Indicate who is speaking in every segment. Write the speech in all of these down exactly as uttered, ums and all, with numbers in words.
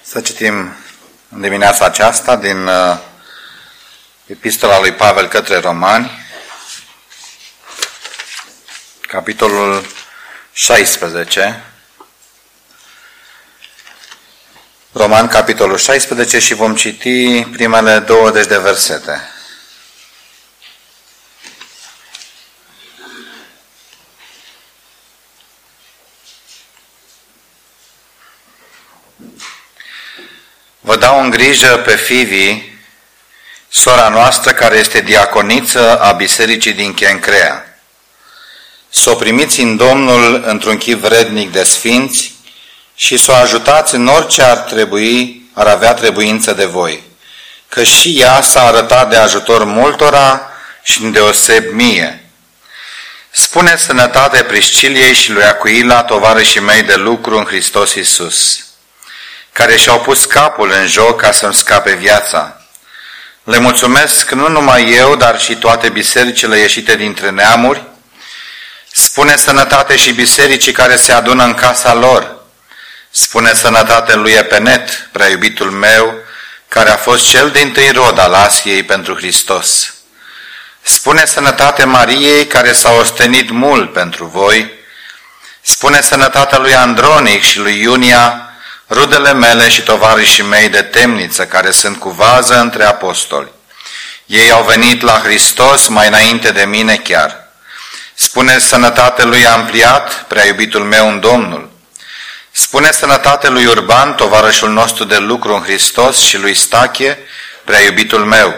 Speaker 1: Să citim în dimineața aceasta din uh, Epistola lui Pavel către Romani, capitolul șaisprezece. Roman, capitolul șaisprezece, și vom citi primele douăzeci de versete. Vă dau în grijă pe Fivi, sora noastră, care este diaconiță a bisericii din Chencrea. Să o primiți în Domnul într-un chip vrednic de sfinți și să o ajutați în orice ar trebui, ar avea trebuință de voi, că și ea s-a arătat de ajutor multora și îndeoseb mie. Spune sănătate Prisciliei și lui Acuila, tovarășii mei de lucru în Hristos Iisus, care și-au pus capul în joc ca să-mi scape viața. Le mulțumesc nu numai eu, dar și toate bisericile ieșite dintre neamuri. Spune sănătate și bisericii care se adună în casa lor. Spune sănătate lui Epenet, prea iubitul meu, care a fost cel dintâi rod al Asiei pentru Hristos. Spune sănătate Mariei, care s-a ostenit mult pentru voi. Spune sănătatea lui Andronic și lui Iunia, rudele mele și tovarășii mei de temniță, care sunt cu vază între apostoli. Ei au venit la Hristos mai înainte de mine chiar. Spune sănătate lui Ampliat, prea iubitul meu în Domnul. Spune sănătate lui Urban, tovarășul nostru de lucru în Hristos, și lui Stachie, prea iubitul meu.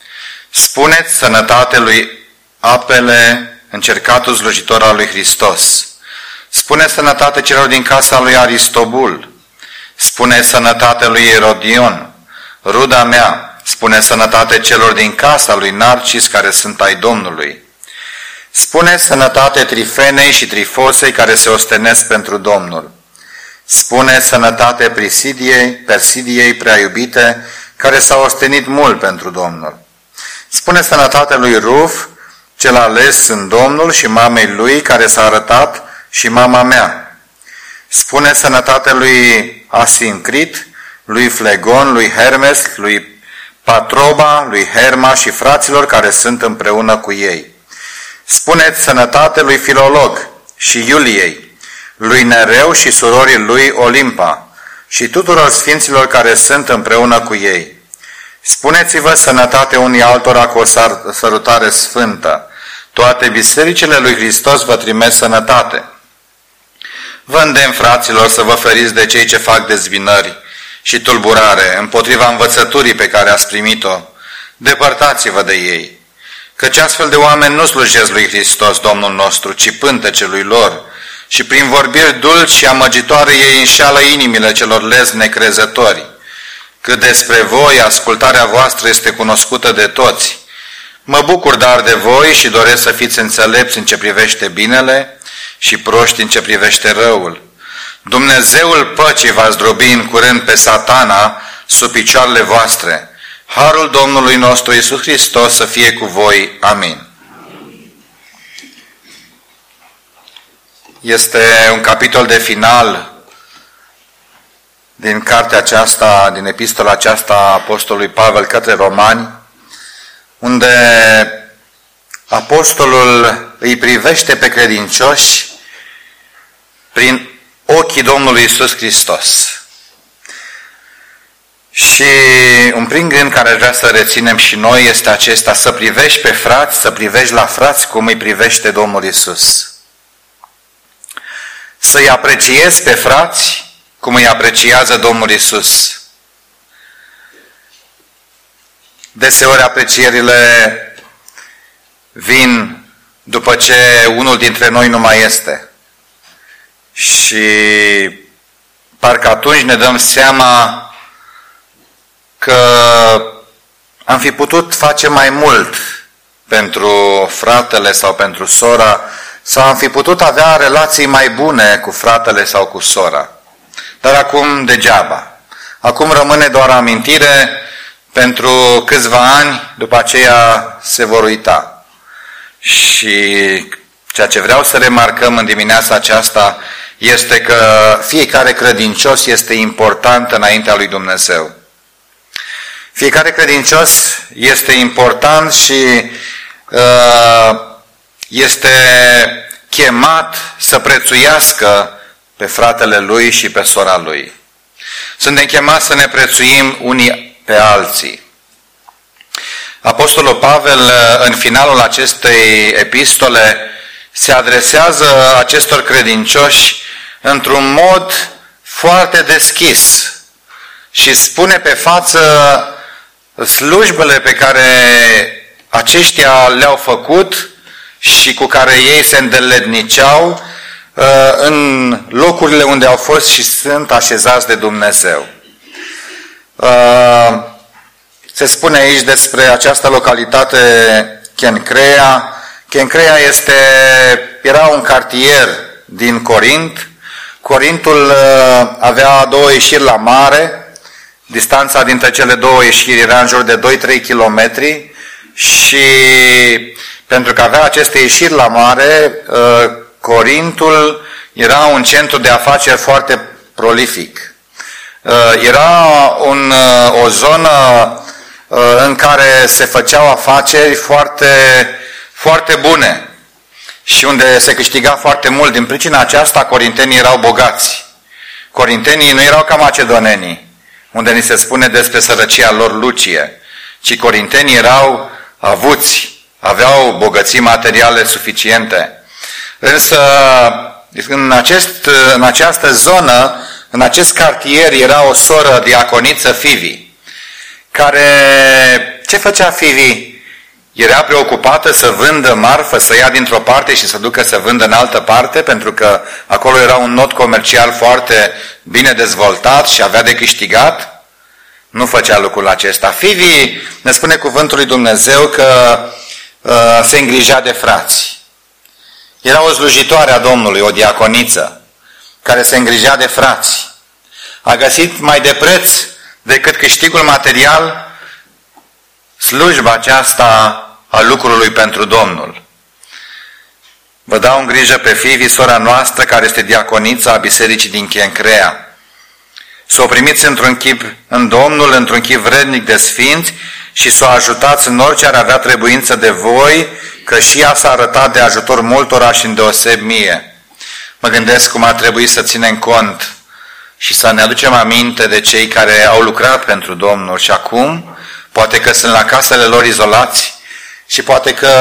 Speaker 1: Spuneți sănătate lui Apele, încercatul slujitor al lui Hristos. Spune sănătate celor din casa lui Aristobul. Spune sănătate lui Erodion, ruda mea. Spune sănătate celor din casa lui Narcis, care sunt ai Domnului. Spune sănătate Trifenei și Trifosei, care se ostenesc pentru Domnul. Spune sănătate Prisidiei, Persidiei prea iubite, care s-a ostenit mult pentru Domnul. Spune sănătate lui Ruf, cel ales în Domnul, și mamei lui, care s-a arătat, și mama mea. Spune sănătate lui Asincrit, lui Flegon, lui Hermes, lui Patroba, lui Herma și fraților care sunt împreună cu ei. Spuneți sănătate lui Filolog și Iuliei, lui Nereu și surorii lui Olimpa și tuturor sfinților care sunt împreună cu ei. Spuneți-vă sănătate unii altora cu o sărutare sfântă. Toate bisericile lui Hristos vă trimesc sănătate. Vă îndemn, fraților, să vă feriți de cei ce fac dezbinări și tulburare împotriva învățăturii pe care ați primit-o. Depărtați-vă de ei, căci astfel de oameni nu slujesc lui Hristos, Domnul nostru, ci pântecelui lor, și prin vorbiri dulci și amăgitoare ei înșeală inimile celor lezi necrezători. Cât despre voi, ascultarea voastră este cunoscută de toți. Mă bucur dar de voi și doresc să fiți înțelepți în ce privește binele și proști în ce privește răul. Dumnezeul păcii va zdrobi în curând pe Satana sub picioarele voastre. Harul Domnului nostru Iisus Hristos să fie cu voi. Amin. Este un capitol de final din cartea aceasta, din epistola aceasta a apostolului Pavel către Romani, unde apostolul îi privește pe credincioși prin ochii Domnului Iisus Hristos. Și un prim gând care vrea să reținem și noi este acesta: să privești pe frați, să privești la frați cum îi privește Domnul Iisus. Să-i apreciezi pe frați cum îi apreciază Domnul Iisus. Deseori aprecierile vin după ce unul dintre noi nu mai este. Și parcă atunci ne dăm seama că am fi putut face mai mult pentru fratele sau pentru sora, sau am fi putut avea relații mai bune cu fratele sau cu sora. Dar acum degeaba. Acum rămâne doar amintire. Pentru câțiva ani, după aceea se vor uita. Și ceea ce vreau să remarcăm în dimineața aceasta este că fiecare credincios este important înaintea lui Dumnezeu. Fiecare credincios este important și uh, este chemat să prețuiască pe fratele lui și pe sora lui. Suntem chemați să ne prețuim unii pe alții. Apostolul Pavel, în finalul acestei epistole, se adresează acestor credincioși într-un mod foarte deschis și spune pe față slujbele pe care aceștia le-au făcut și cu care ei se îndeletniceau în locurile unde au fost și sunt așezați de Dumnezeu. Se spune aici despre această localitate Kencrea. Kencrea este, era un cartier din Corint. Corintul avea două ieșiri la mare. Distanța dintre cele două ieșiri era în jur de doi-trei kilometri și pentru că avea aceste ieșiri la mare, Corintul era un centru de afaceri foarte prolific. Era un, o zonă în care se făceau afaceri foarte, foarte bune și unde se câștiga foarte mult. Din pricina aceasta, corintenii erau bogați. Corintenii nu erau ca macedonenii, unde ni se spune despre sărăcia lor lucie, ci corintenii erau avuți, aveau bogății materiale suficiente. Însă, în, acest, în această zonă, în acest cartier, era o soră diaconiță, Fivi, care, ce făcea Fivi? Era preocupată să vândă marfă, să ia dintr-o parte și să ducă să vândă în altă parte, pentru că acolo era un nod comercial foarte bine dezvoltat și avea de câștigat. Nu făcea lucrul acesta. Fivi, ne spune cuvântul lui Dumnezeu că uh, se îngrija de frați. Era o slujitoare a Domnului, o diaconiță, care se îngrija de frați. A găsit mai de preț decât câștigul material slujba aceasta a lucrului pentru Domnul. Vă dau în grijă pe Fivi, sora noastră, care este diaconița a bisericii din Kencrea. Să o primiți într-un chip în Domnul, într-un chip vrednic de sfinți și să o ajutați în orice ar avea trebuință de voi, că și ea s-a arătat de ajutor multora și îndeoseb mie. Mă gândesc cum ar trebui să ținem cont și să ne aducem aminte de cei care au lucrat pentru Domnul și acum poate că sunt la casele lor izolați și poate că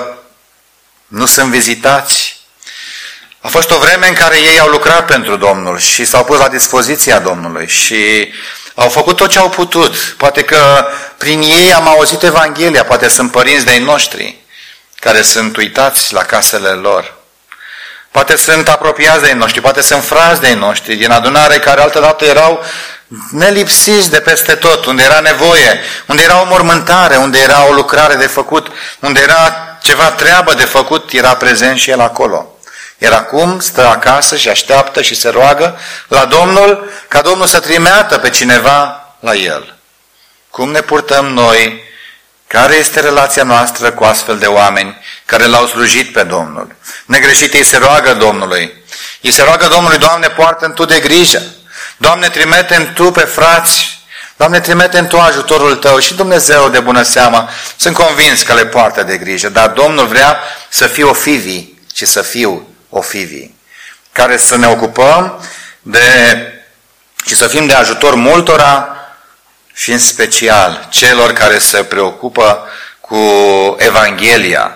Speaker 1: nu sunt vizitați. A fost o vreme în care ei au lucrat pentru Domnul și s-au pus la dispoziția Domnului și au făcut tot ce au putut. Poate că prin ei am auzit Evanghelia, poate sunt părinți de-ai noștri care sunt uitați la casele lor. Poate sunt apropiați de-ai noștri, poate sunt frați de-ai noștri din adunare care altădată erau nelipsiți de peste tot, unde era nevoie, unde era o mormântare, unde era o lucrare de făcut, unde era ceva treabă de făcut, era prezent și el acolo. Iar acum stă acasă și așteaptă și se roagă la Domnul ca Domnul să trimeată pe cineva la el. Cum ne purtăm noi? Care este relația noastră cu astfel de oameni care l-au slujit pe Domnul? Negreșit ei se roagă Domnului. Ei se roagă Domnului: Doamne, poartă-mi Tu de grijă. Doamne, trimite-mi Tu pe frați. Doamne, trimite-mi Tu ajutorul Tău. Și Dumnezeu, de bună seamă, sunt convins că le poartă de grijă. Dar Domnul vrea să fiu o Fivi și să fiu o Fivi, care să ne ocupăm de și să fim de ajutor multora și în special celor care se preocupă cu Evanghelia.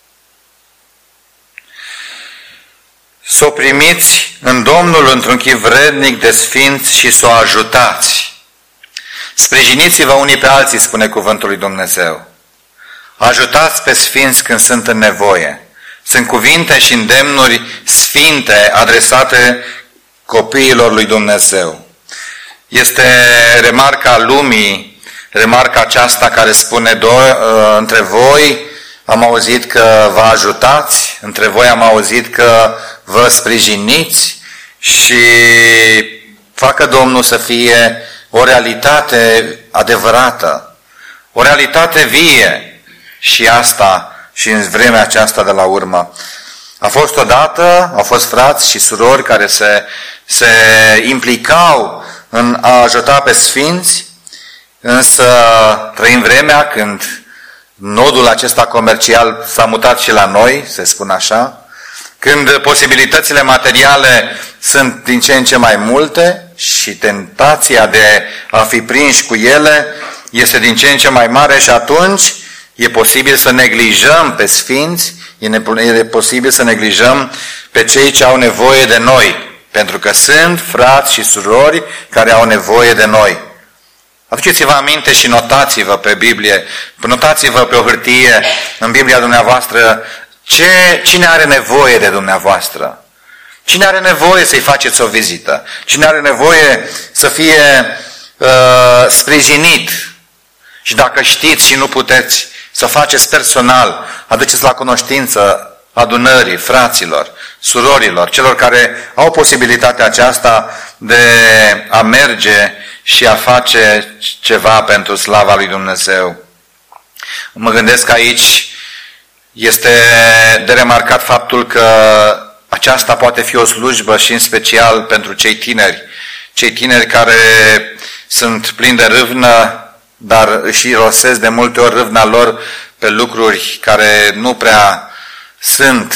Speaker 1: Să o primiți în Domnul într-un chip vrednic de sfinți și să o ajutați. Sprijiniți-vă unii pe alții, spune cuvântul lui Dumnezeu. Ajutați pe sfinți când sunt în nevoie. Sunt cuvinte și îndemnuri sfinte adresate copiilor lui Dumnezeu. Este remarca lumii, remarca aceasta care spune: între voi am auzit că vă ajutați, între voi am auzit că vă sprijiniți, și facă Domnul să fie o realitate adevărată, o realitate vie și asta și în vremea aceasta de la urmă. A fost odată, au fost frați și surori care se, se implicau în a ajuta pe sfinți, însă trăim vremea când nodul acesta comercial s-a mutat și la noi, se spune așa, când posibilitățile materiale sunt din ce în ce mai multe și tentația de a fi prinși cu ele este din ce în ce mai mare și atunci e posibil să neglijăm pe sfinți, e posibil să neglijăm pe cei ce au nevoie de noi, pentru că sunt frați și surori care au nevoie de noi. Aduceți-vă aminte și notați-vă pe Biblie, notați-vă pe o hârtie în Biblia dumneavoastră ce, cine are nevoie de dumneavoastră. Cine are nevoie să-i faceți o vizită? Cine are nevoie să fie uh, sprijinit? Și dacă știți și nu puteți să faceți personal, aduceți la cunoștință adunării, fraților, surorilor, celor care au posibilitatea aceasta de a merge și a face ceva pentru slava lui Dumnezeu. Mă gândesc aici, este de remarcat faptul că aceasta poate fi o slujbă și în special pentru cei tineri, cei tineri care sunt plini de râvnă, dar își irosesc de multe ori râvna lor pe lucruri care nu prea sunt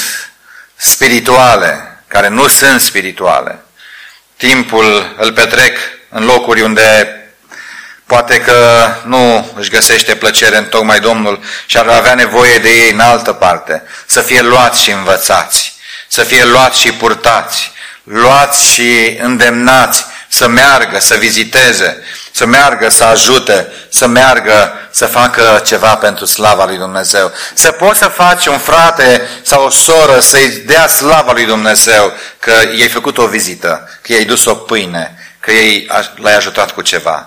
Speaker 1: spirituale, care nu sunt spirituale. Timpul îl petrec în locuri unde poate că nu își găsește plăcere în tocmai Domnul și ar avea nevoie de ei în altă parte, să fie luați și învățați, să fie luați și purtați, luați și îndemnați să meargă, să viziteze, să meargă, să ajute, să meargă, să facă ceva pentru slava lui Dumnezeu. Să poți să faci un frate sau o soră să-i dea slava lui Dumnezeu că i-ai făcut o vizită, că i-ai dus o pâine, că l-ai ajutat cu ceva.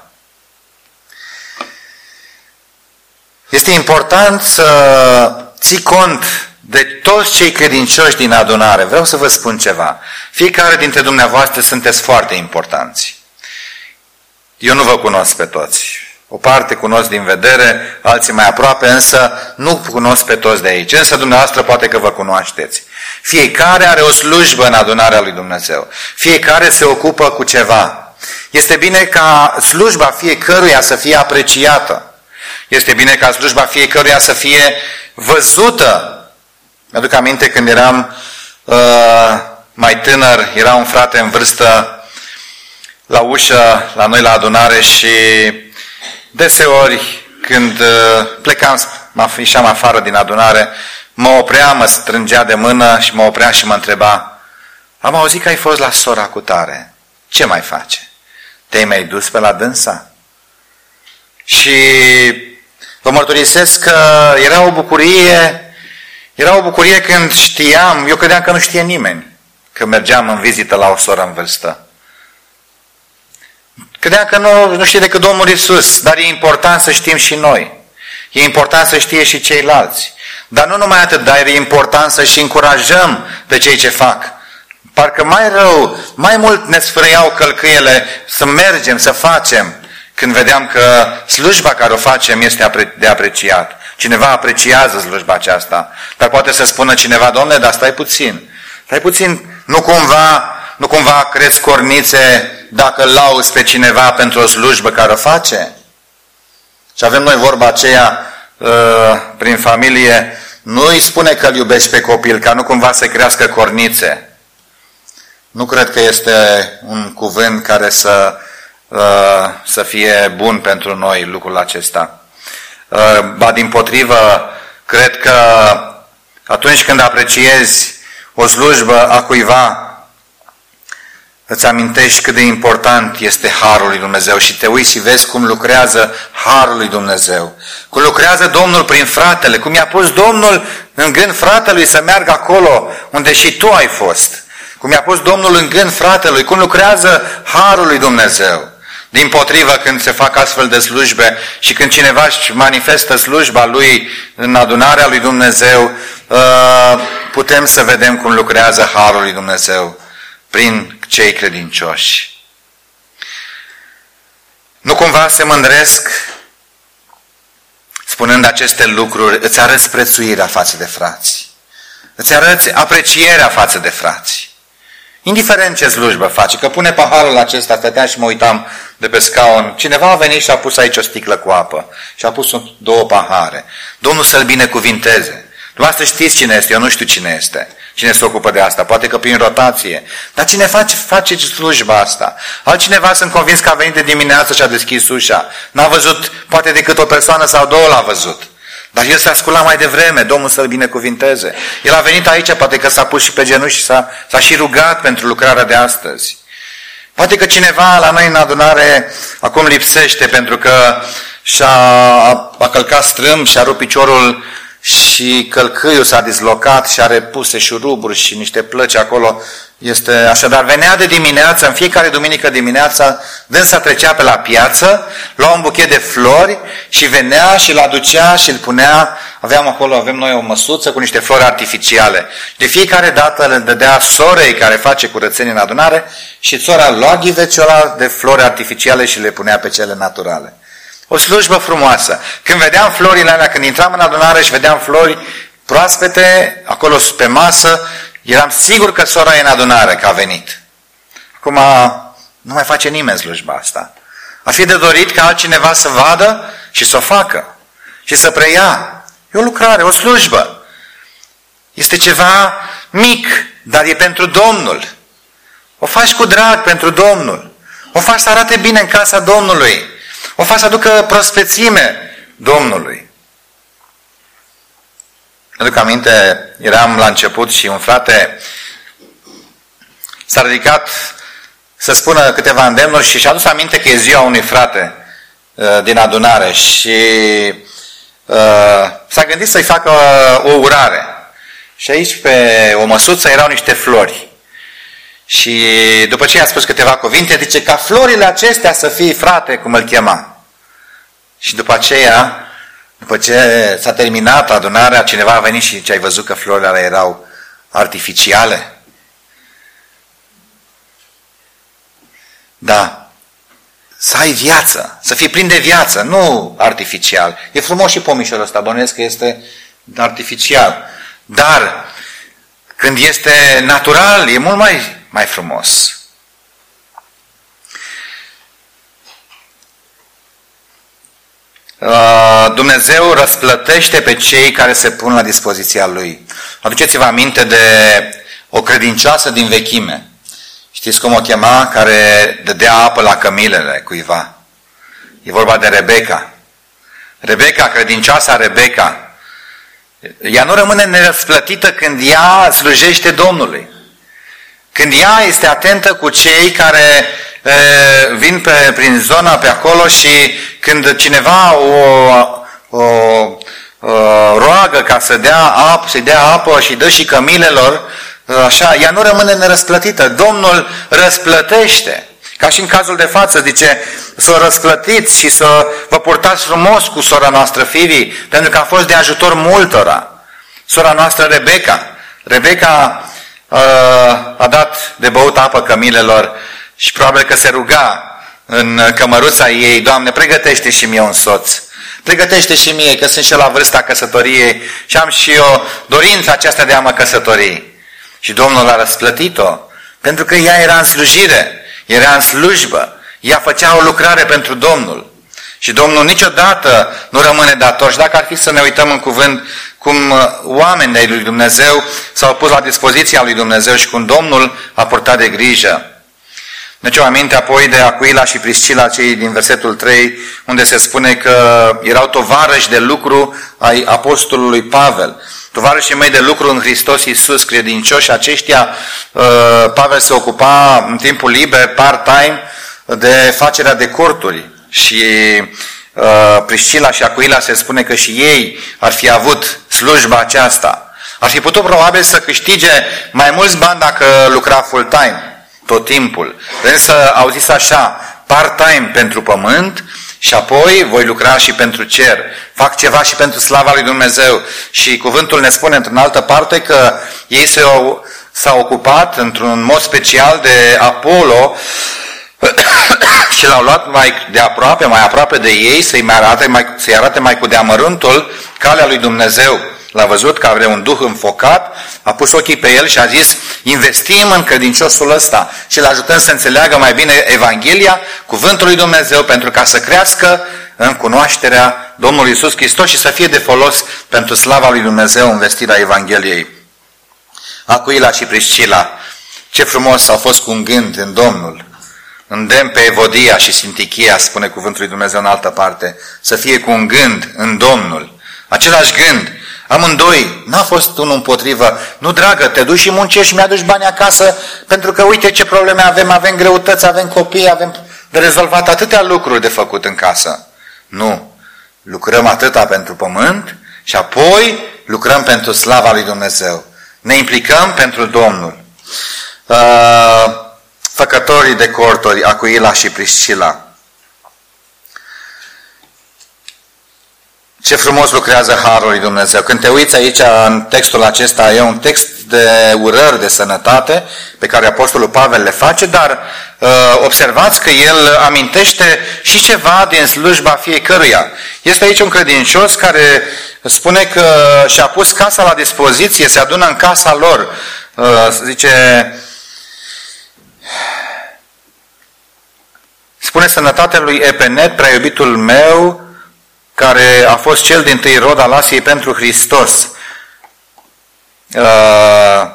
Speaker 1: Este important să ții cont de toți cei credincioși din adunare. Vreau să vă spun ceva. Fiecare dintre dumneavoastră sunteți foarte importanți. Eu nu vă cunosc pe toți. O parte cunosc din vedere, alții mai aproape, însă nu cunosc pe toți de aici. Însă dumneavoastră poate că vă cunoașteți. Fiecare are o slujbă în adunarea lui Dumnezeu. Fiecare se ocupă cu ceva. Este bine ca slujba fiecăruia să fie apreciată. Este bine ca slujba fiecăruia să fie văzută. Mi-aduc aminte când eram uh, mai tânăr, era un frate în vârstă la ușă, la noi la adunare și deseori când uh, plecam, mă ieșeam afară din adunare, mă oprea, mă strângea de mână și mă oprea și mă întreba: am auzit că ai fost la sora cu tare, ce mai face? Te-ai mai dus pe la dânsa? Și vă mărturisesc că era o bucurie, era o bucurie când știam, eu credeam că nu știe nimeni, că mergeam în vizită la o soră în vârstă. Credeam că nu, nu știe decât Domnul Iisus, dar e important să știm și noi. E important să știe și ceilalți. Dar nu numai atât, dar e important să și încurajăm pe cei ce fac. Parcă mai rău, mai mult ne sfârâiau călcâiele să mergem, să facem, când vedeam că slujba care o facem este de apreciat. Cineva apreciază slujba aceasta. Dar poate să spună cineva: Dom'le, dar stai puțin. Stai puțin, nu cumva, nu cumva crezi cornițe dacă lauzi pe cineva pentru o slujbă care o face? Și avem noi vorba aceea uh, prin familie: nu îi spune că îl iubești pe copil, ca nu cumva să crească cornițe. Nu cred că este un cuvânt care să, uh, să fie bun pentru noi lucrul acesta. Uh, ba dimpotrivă, cred că atunci când apreciezi o slujbă a cuiva, îți amintești cât de important este harul lui Dumnezeu și te uiți și vezi cum lucrează harul lui Dumnezeu. Cum lucrează Domnul prin fratele, cum i-a pus Domnul în gând fratelui să meargă acolo unde și tu ai fost. Cum i-a pus Domnul în gând fratelui, cum lucrează harul lui Dumnezeu. Dimpotrivă, când se fac astfel de slujbe și când cineva își manifestă slujba lui în adunarea lui Dumnezeu, putem să vedem cum lucrează harul lui Dumnezeu prin cei credincioși. Nu cumva se mândresc spunând aceste lucruri, îți arăți prețuirea față de frați. îți arăți aprecierea față de frați. Indiferent ce slujbă face, că pune paharul acesta, stăteam și mă uitam de pe scaun, cineva a venit și a pus aici o sticlă cu apă și a pus două pahare. Domnul să-l binecuvinteze. Dumneavoastră știți cine este, eu nu știu cine este, cine se ocupă de asta, poate că prin rotație. Dar cine face, face slujba asta? Altcineva sunt convins că a venit de dimineață și a deschis ușa. N-a văzut poate decât o persoană sau două l-a văzut. Dar el s-a sculat mai devreme, Domnul să-l binecuvinteze. El a venit aici, poate că s-a pus și pe genunchi și s-a, s-a și rugat pentru lucrarea de astăzi. Poate că cineva la noi în adunare acum lipsește pentru că și-a a călcat strâmb și a rupt piciorul și călcâiul s-a dislocat și are puse șuruburi și niște plăci acolo. Este așadar, venea de dimineață, în fiecare duminică dimineața, dânsa trecea pe la piață, lua un buchet de flori și venea și îl aducea și îl punea, aveam acolo, avem noi o măsuță cu niște flori artificiale. De fiecare dată le dădea sorei care face curățenie în adunare și sora lua ghiveciul ăla de flori artificiale și le punea pe cele naturale. O slujbă frumoasă. Când vedeam florile alea, când intram în adunare și vedeam flori proaspete, acolo pe masă, eram sigur că sora e în adunare, că a venit. Acum nu mai face nimeni slujba asta. Ar fi de dorit ca altcineva să vadă și să o facă. Și să preia. E o lucrare, o slujbă. Este ceva mic, dar e pentru Domnul. O faci cu drag pentru Domnul. O faci să arate bine în casa Domnului. O faci să aducă prospețime Domnului. Aduc aminte, eram la început și un frate s-a ridicat să spună câteva îndemnuri și și-a adus aminte că e ziua unui frate uh, din adunare și uh, s-a gândit să-i facă o urare. Și aici pe o măsuță erau niște flori. Și după ce i-a spus câteva cuvinte, zice, ca florile acestea să fii frate, cum îl chema. Și după aceea, după ce s-a terminat adunarea, cineva a venit și ce ai văzut că florile alea erau artificiale? Da. Să ai viață, să fii plin de viață, nu artificial. E frumos și pomișorul ăsta, bănuiesc că este artificial. Dar când este natural, e mult mai, mai frumos. Dumnezeu răsplătește pe cei care se pun la dispoziția Lui. Aduceți-vă aminte de o credincioasă din vechime. Știți cum o chema? Care dădea apă la cămilele cuiva. E vorba de Rebecca. Rebecca, credincioasa Rebecca. Ea nu rămâne nerăsplătită când ea slujește Domnului. Când ea este atentă cu cei care e, vin pe, prin zona pe acolo și când cineva o, o, o roagă ca să dea apă, să-i dea apă și dă și cămilelor, așa, ea nu rămâne nerăsplătită. Domnul răsplătește. Ca și în cazul de față, zice, să o răsplătiți și să vă purtați frumos cu sora noastră Fivi, pentru că a fost de ajutor multora. Sora noastră Rebecca. Rebecca uh, a dat de băut apă cămilelor și probabil că se ruga în cămăruța ei, Doamne, pregătește și mie un soț. Pregătește și mie, că sunt și la vârsta căsătoriei și am și eu dorința aceasta de a mă căsători. Și Domnul a răsplătit-o, pentru că ea era în slujire, era în slujbă, ea făcea o lucrare pentru Domnul. Și Domnul niciodată nu rămâne dator. Și dacă ar fi să ne uităm în cuvânt cum oamenii ai lui Dumnezeu s-au pus la dispoziția lui Dumnezeu și cum Domnul a purtat de grijă. Deci o aminte apoi de Aquila și Priscila, cei din versetul trei, unde se spune că erau tovarăși de lucru ai apostolului Pavel. Tovarășii mei de lucru în Hristos Iisus, credincioși, aceștia, Pavel se ocupa în timpul liber, part-time, de facerea de corturi. Și Priscila și Aquila se spune că și ei ar fi avut slujba aceasta. Ar fi putut probabil să câștige mai mulți bani dacă lucra full-time, tot timpul. Însă au zis așa, part-time pentru pământ și apoi voi lucra și pentru cer. Fac ceva și pentru slava lui Dumnezeu. Și cuvântul ne spune într-o altă parte că ei s-au, s-au ocupat într-un mod special de Apollo și l-au luat mai de aproape, mai aproape de ei, să-i, mai arate, mai, să-i arate mai cu deamărântul calea lui Dumnezeu. L-a văzut că avea un duh înfocat, a pus ochii pe el și a zis, investim în credinciosul ăsta și îl ajutăm să înțeleagă mai bine Evanghelia, cuvântul lui Dumnezeu, pentru ca să crească în cunoașterea Domnului Iisus Hristos și să fie de folos pentru slava lui Dumnezeu în vestirea Evangheliei. Acuila și Priscila, ce frumos au fost cu un gând în Domnul. Îndemn pe Evodia și Sintichia, spune cuvântul lui Dumnezeu în altă parte, să fie cu un gând în Domnul. Același gând. Amândoi, n-a fost unul împotrivă. Nu, dragă, te duci și muncești și mi-aduci bani acasă, pentru că uite ce probleme avem, avem greutăți, avem copii, avem de rezolvat atâtea lucruri de făcut în casă. Nu. Lucrăm atâta pentru pământ și apoi lucrăm pentru slava lui Dumnezeu. Ne implicăm pentru Domnul. Uh, făcătorii de corturi, Acuila și Priscila. Ce frumos lucrează Harul lui Dumnezeu. Când te uiți aici în textul acesta, e un text de urări de sănătate pe care Apostolul Pavel le face, dar uh, observați că el amintește și ceva din slujba fiecăruia. Este aici un credincios care spune că și-a pus casa la dispoziție, se adună în casa lor. Uh, zice, spune sănătatea lui Epenet, prea iubitul meu, care a fost cel dintâi rod al Asiei pentru Hristos. Uh,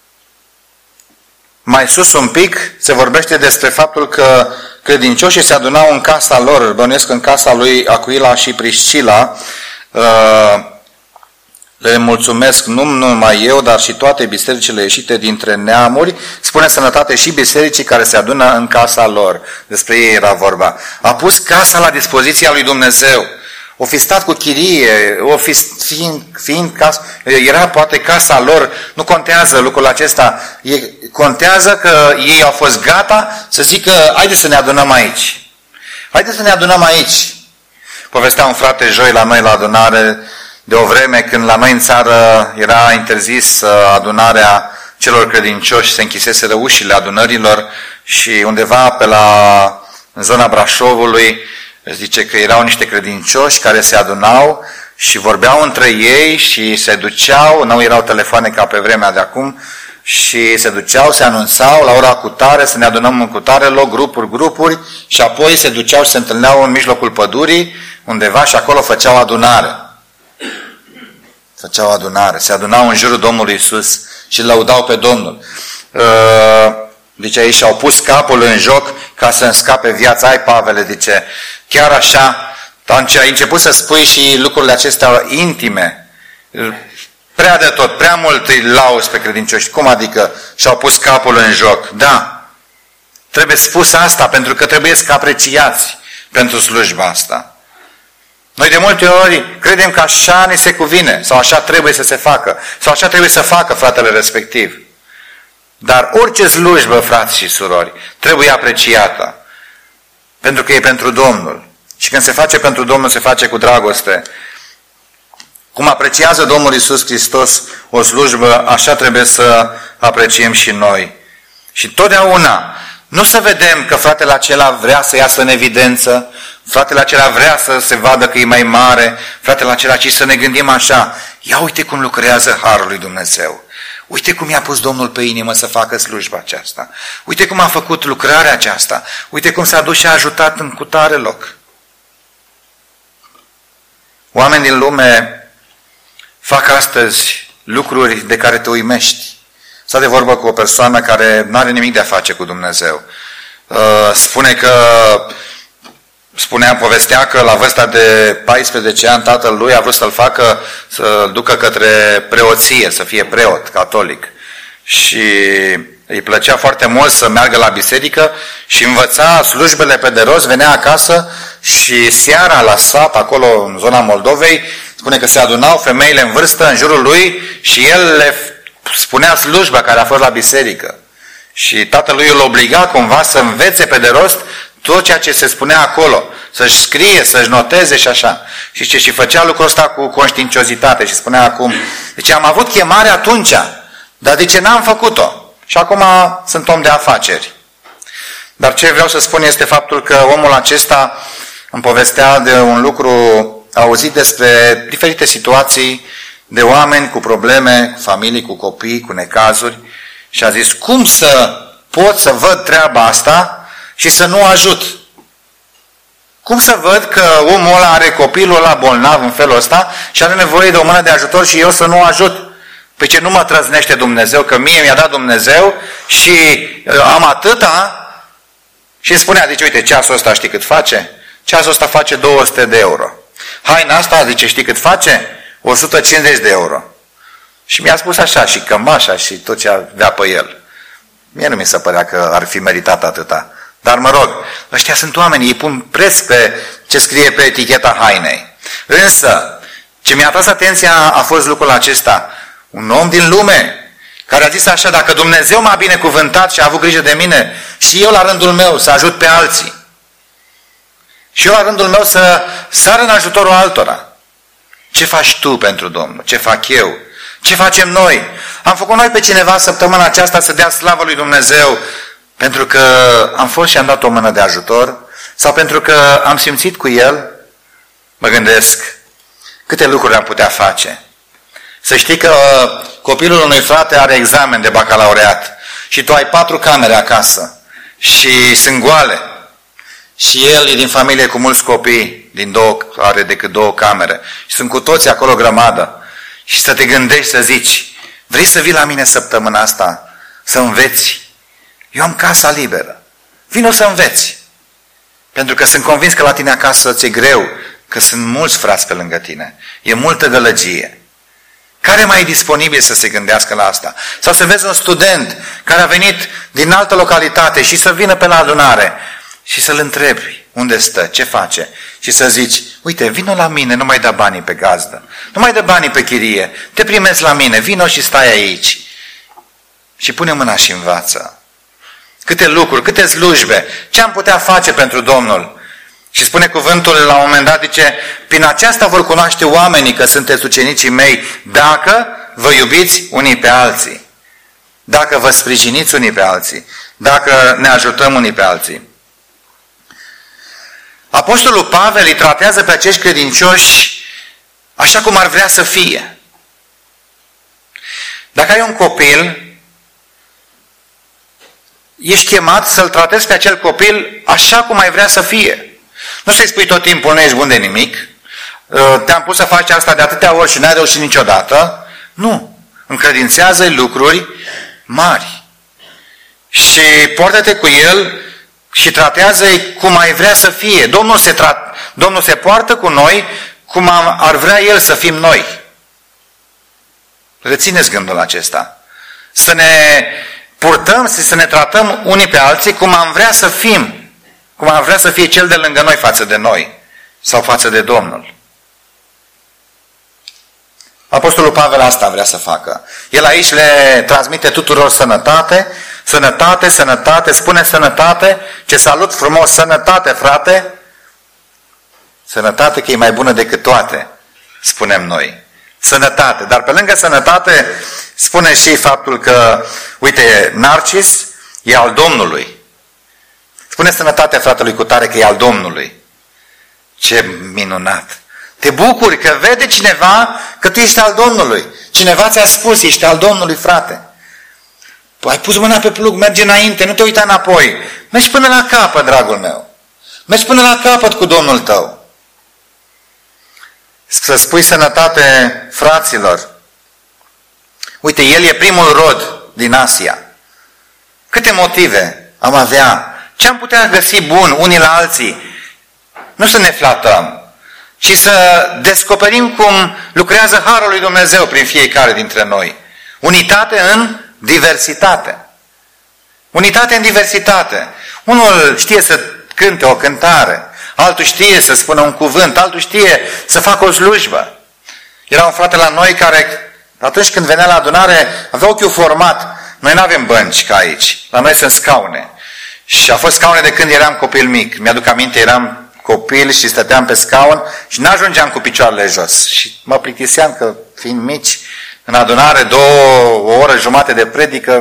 Speaker 1: mai sus un pic se vorbește despre faptul că credincioșii se adunau în casa lor, bănuiesc în casa lui Acuila și Priscila. Uh, le mulțumesc nu numai eu, dar și toate bisericile ieșite dintre neamuri. Spune sănătate și bisericii care se adună în casa lor. Despre ei era vorba. A pus casa la dispoziția lui Dumnezeu. O fi stat cu chirie, o fi fiind, fiind casă, era poate casa lor, nu contează lucrul acesta, e, contează că ei au fost gata să zică, haideți să ne adunăm aici. Haideți să ne adunăm aici. Povestea un frate joi la noi la adunare, de o vreme când la noi în țară era interzis adunarea celor credincioși, se închiseseră ușile adunărilor și undeva pe la, în zona Brașovului, zice că erau niște credincioși care se adunau și vorbeau între ei și se duceau, nu erau telefoane ca pe vremea de acum, și se duceau, se anunțau la ora cutare, să ne adunăm în cutare loc, grupuri, grupuri, și apoi se duceau și se întâlneau în mijlocul pădurii, undeva, și acolo făceau adunare. Făceau adunare, se adunau în jurul Domnului Iisus și lăudau pe Domnul. Zice, ei și-au pus capul în joc ca să-mi scape viața. Ai, Pavele, zice, chiar așa, atunci ai început să spui și lucrurile acestea intime. Prea de tot, prea mult îi lauzi pe credincioși. Cum adică și-au pus capul în joc? Da, trebuie spus asta, pentru că trebuie să apreciați pentru slujba asta. Noi de multe ori credem că așa ne se cuvine, sau așa trebuie să se facă, sau așa trebuie să facă fratele respectiv. Dar orice slujbă, frați și surori, trebuie apreciată, pentru că e pentru Domnul. Și când se face pentru Domnul, se face cu dragoste. Cum apreciază Domnul Iisus Hristos o slujbă, așa trebuie să apreciem și noi. Și totdeauna, nu să vedem că fratele acela vrea să iasă în evidență, fratele acela vrea să se vadă că e mai mare, fratele acela, ci să ne gândim așa, ia uite cum lucrează Harul lui Dumnezeu. Uite cum i-a pus Domnul pe inimă să facă slujba aceasta. Uite cum a făcut lucrarea aceasta. Uite cum s-a dus și a ajutat în cutare loc. Oameni din lume fac astăzi lucruri de care te uimești. Sta de vorbă cu o persoană care nu are nimic de a face cu Dumnezeu. Spune că, spunea, povestea că la vârsta de paisprezece ani tatăl lui a vrut să-l facă să ducă către preoție, să fie preot catolic. Și îi plăcea foarte mult să meargă la biserică și învăța slujbele pe de rost, venea acasă și seara la sat, acolo în zona Moldovei, spune că se adunau femeile în vârstă în jurul lui și el le spunea slujba care a fost la biserică. Și tatălui îl obliga cumva să învețe pe de rost tot ceea ce se spunea acolo, să-și scrie, să-și noteze și așa. Și ce și făcea lucrul ăsta cu conștiinciozitate și spunea acum, deci am avut chemare atunci, dar de ce n-am făcut-o? Și acum sunt om de afaceri. Dar ce vreau să spun este faptul că omul acesta îmi povestea de un lucru auzit despre diferite situații de oameni cu probleme, familii, cu copii, cu necazuri și a zis, cum să pot să văd treaba asta și să nu ajut? Cum să văd că omul ăla are copilul ăla bolnav în felul ăsta și are nevoie de o mână de ajutor și eu să nu ajut? Păi ce nu mă trăznește Dumnezeu, că mie mi-a dat Dumnezeu și am atâta? Și îmi spunea, zice, uite, ceasul ăsta știi cât face? Ceasul ăsta face două sute de euro. Haina asta, zice, știi cât face? o sută cincizeci de euro. Și mi-a spus așa, și cămașa și tot ce avea pe el. Mie nu mi se părea că ar fi meritat atâta. Dar mă rog, ăștia sunt oameni, ei pun preț pe ce scrie pe eticheta hainei. Însă, ce mi-a tras atenția a fost lucrul acesta. Un om din lume care a zis așa, dacă Dumnezeu m-a binecuvântat și a avut grijă de mine, și eu la rândul meu să ajut pe alții. Și eu la rândul meu să sar în ajutorul altora. Ce faci tu pentru Domnul? Ce fac eu? Ce facem noi? Am făcut noi pe cineva săptămâna aceasta să dea slavă lui Dumnezeu pentru că am fost și am dat o mână de ajutor? Sau pentru că am simțit cu el? Mă gândesc, câte lucruri am putea face. Să știi că copilul unui frate are examen de bacalaureat și tu ai patru camere acasă și sunt goale. Și el e din familie cu mulți copii, din două, are decât două camere. Și sunt cu toți acolo grămadă. Și să te gândești, să zici, vrei să vii la mine săptămâna asta să înveți? Eu am casa liberă. Vino să înveți. Pentru că sunt convins că la tine acasă ți-e greu, că sunt mulți frați pe lângă tine. E multă gălăgie. Care mai e disponibil să se gândească la asta? Sau să vezi un student care a venit din altă localitate și să vină pe la adunare și să-l întrebi unde stă, ce face, și să zici, uite, vino la mine, nu mai da banii pe gazdă, nu mai dă banii pe chirie, te primesc la mine, vino și stai aici. Și pune mâna și învață. Câte lucruri, câte slujbe, ce am putea face pentru Domnul? Și spune cuvântul la un moment dat, zice, prin aceasta vor cunoaște oamenii că sunteți ucenicii mei, dacă vă iubiți unii pe alții, dacă vă sprijiniți unii pe alții, dacă ne ajutăm unii pe alții. Apostolul Pavel îi tratează pe acești credincioși așa cum ar vrea să fie. Dacă ai un copil, ești chemat să-l tratezi pe acel copil așa cum ai vrea să fie. Nu să-i spui tot timpul, nu ești bun de nimic, te-am pus să faci asta de atâtea ori și n-ai reușit niciodată. Nu. Încredințează-i lucruri mari. Și poartă-te cu el și tratează-i cum ai vrea să fie. Domnul se, tra- Domnul se poartă cu noi cum ar vrea El să fim noi. Rețineți gândul acesta. Să ne purtăm și să ne tratăm unii pe alții cum am vrea să fim. Cum am vrea să fie cel de lângă noi față de noi. Sau față de Domnul. Apostolul Pavel asta vrea să facă. El aici le transmite tuturor sănătate, sănătate, sănătate, spune sănătate, ce salut frumos, sănătate, frate. Sănătate că e mai bună decât toate, spunem noi. Sănătate, dar pe lângă sănătate spune și faptul că, uite, Narcis e al Domnului. Spune sănătate fratelui cu tare că e al Domnului. Ce minunat! Te bucuri că vede cineva că tu ești al Domnului. Cineva ți-a spus, ești al Domnului, frate. Tu ai pus mâna pe plug, mergi înainte, nu te uita înapoi. Mergi până la capăt, dragul meu. Mergi până la capăt cu Domnul tău. Să spui sănătate fraților. Uite, el e primul rod din Asia. Câte motive am avea? Ce am putea găsi bun unii la alții? Nu să ne flatăm, ci să descoperim cum lucrează Harul lui Dumnezeu prin fiecare dintre noi. Unitate în diversitate. Unitate în diversitate. Unul știe să cânte o cântare, altul știe să spună un cuvânt, altul știe să facă o slujbă. Era un frate la noi care, atunci când venea la adunare, avea ochiul format. Noi nu avem bănci ca aici. La noi sunt scaune. Și a fost scaune de când eram copil mic. Mi-aduc aminte, eram copil și stăteam pe scaun și n-ajungeam cu picioarele jos. Și mă plictiseam că, fiind mici, în adunare, două, o oră jumate de predică,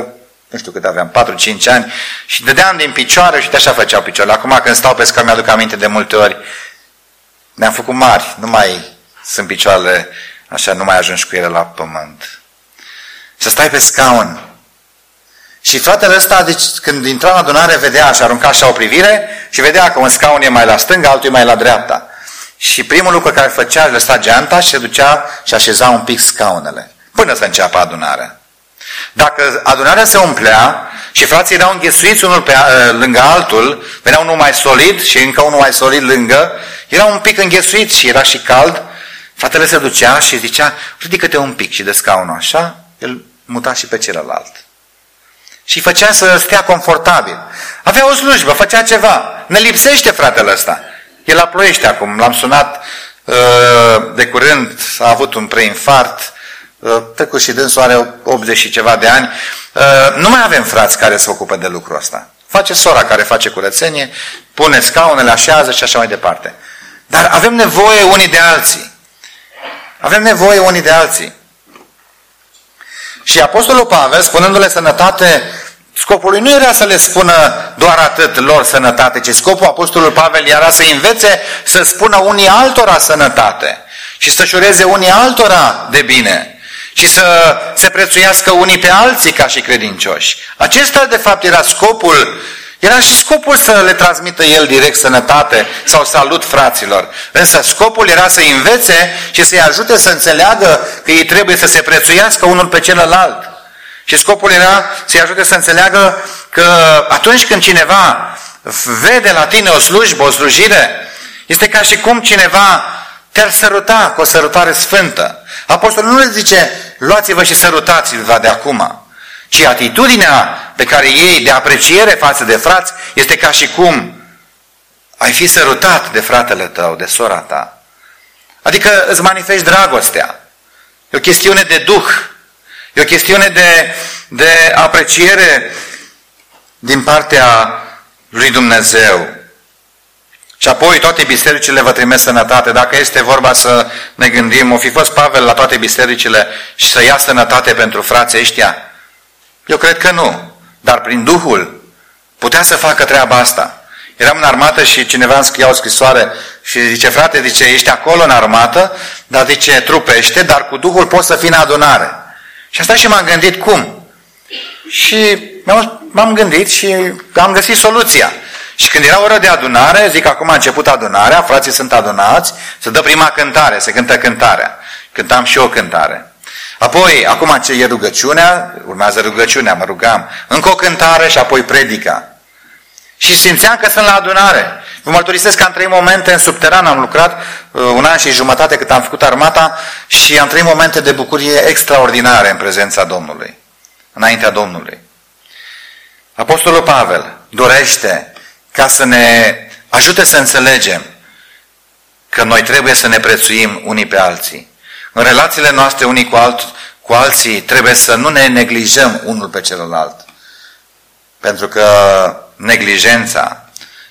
Speaker 1: nu știu cât aveam, patru-cinci ani, și dădeam din picioare și uite așa făceau picioarele. Acum când stau pe scaun mi-aduc aminte de multe ori, ne-am făcut mari, nu mai sunt picioarele așa, nu mai ajungi cu ele la pământ. Să stai pe scaun. Și fratele ăsta, deci, când intra la adunare, vedea și arunca așa o privire și vedea că un scaun e mai la stânga, altul e mai la dreapta. Și primul lucru care făcea, își lăsa geanta și se ducea și așeza un pic scaunele, până să înceapă adunarea. Dacă adunarea se umplea și frații erau înghesuiți unul pe, lângă altul, venea unul mai solid și încă unul mai solid lângă, era un pic înghesuit și era și cald, fratele se ducea și zicea, ridică-te un pic și de scaunul așa, el muta și pe celălalt. Și făcea să stea confortabil. Avea o slujbă, făcea ceva. Ne lipsește fratele ăsta. El la Ploiești acum, l-am sunat de curând, a avut un preinfart, trecut și dânsul are optzeci și ceva de ani. Nu mai avem frați care se ocupă de lucrul ăsta. Face sora care face curățenie, pune scaunele, așează și așa mai departe. Dar avem nevoie unii de alții. Avem nevoie unii de alții. Și Apostolul Pavel, spunându-le sănătate, scopul lui nu era să le spună doar atât lor sănătate, ci scopul Apostolului Pavel era să învețe să spună unii altora sănătate și să-și ureze unii altora de bine și să se prețuiască unii pe alții ca și credincioși. Acesta de fapt era scopul, era și scopul să le transmită el direct sănătate sau salut fraților. Însă scopul era să învețe și să-i ajute să înțeleagă că ei trebuie să se prețuiască unul pe celălalt. Și scopul era să-i ajute să înțeleagă că atunci când cineva vede la tine o slujbă, o slujire, este ca și cum cineva te-ar săruta cu o sărutare sfântă. Apostolul nu le zice, luați-vă și sărutați-vă de acum, ci atitudinea pe care ei de apreciere față de frați este ca și cum ai fi sărutat de fratele tău, de sora ta. Adică îți manifesti dragostea. E o chestiune de duh. E o chestiune de, de apreciere din partea lui Dumnezeu. Și apoi toate bisericile vă trimesc sănătate. Dacă este vorba să ne gândim, o fi fost Pavel la toate bisericile și să ia sănătate pentru frații ăștia? Eu cred că nu. Dar prin Duhul putea să facă treaba asta. Eram în armată și cineva îmi scria o scrisoare și zice, frate, zice, ești acolo în armată, dar zice, trupește, dar cu Duhul poți să fii în adunare. Și asta și m-am gândit cum. Și m-am gândit și am găsit soluția. Și când era oră de adunare, zic, acum a început adunarea, frații sunt adunați, se dă prima cântare, se cântă cântarea. Cântam și o cântare. Apoi, acum ce e rugăciunea, urmează rugăciunea, mă rugam, încă o cântare și apoi predica. Și simțeam că sunt la adunare. Vă mărturisesc că am trăit momente în subteran, am lucrat uh, un an și jumătate cât am făcut armata și am trăit momente de bucurie extraordinare în prezența Domnului, înaintea Domnului. Apostolul Pavel dorește ca să ne ajute să înțelegem că noi trebuie să ne prețuim unii pe alții. În relațiile noastre unii cu, alt, cu alții trebuie să nu ne neglijăm unul pe celălalt. Pentru că neglijența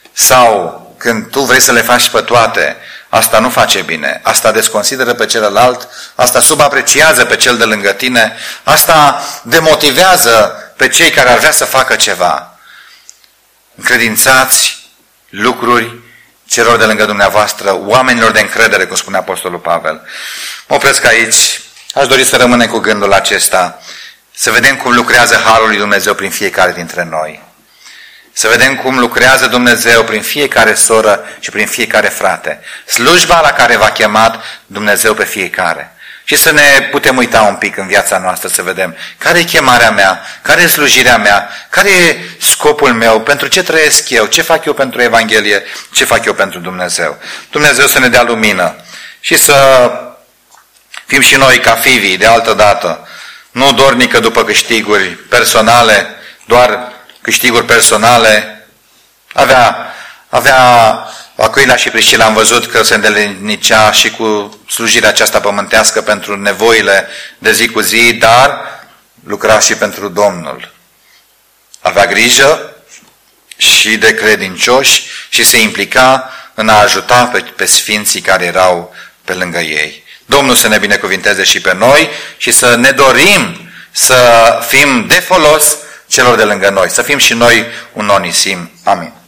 Speaker 1: sau când tu vrei să le faci pe toate, asta nu face bine, asta desconsideră pe celălalt, asta subapreciază pe cel de lângă tine, asta demotivează pe cei care ar vrea să facă ceva. Încredințați lucruri celor de lângă dumneavoastră, oamenilor de încredere, cum spune Apostolul Pavel. Mă opresc aici, aș dori să rămânem cu gândul acesta, să vedem cum lucrează Harul lui Dumnezeu prin fiecare dintre noi. Să vedem cum lucrează Dumnezeu prin fiecare soră și prin fiecare frate. Slujba la care v-a chemat Dumnezeu pe fiecare. Și să ne putem uita un pic în viața noastră să vedem care e chemarea mea, care e slujirea mea, care e scopul meu, pentru ce trăiesc eu, ce fac eu pentru Evanghelie, ce fac eu pentru Dumnezeu. Dumnezeu să ne dea lumină și să fim și noi ca Fivii de altă dată, nu dornică după câștiguri personale, doar câștiguri personale. Avea, avea Aquila și Priscila, am văzut că se îndeletnicea și cu slujirea aceasta pământească pentru nevoile de zi cu zi, dar lucra și pentru Domnul. Avea grijă și de credincioși și se implica în a ajuta pe, pe sfinții care erau pe lângă ei. Domnul să ne binecuvinteze și pe noi și să ne dorim să fim de folos celor de lângă noi. Să fim și noi un Onisim. Amin.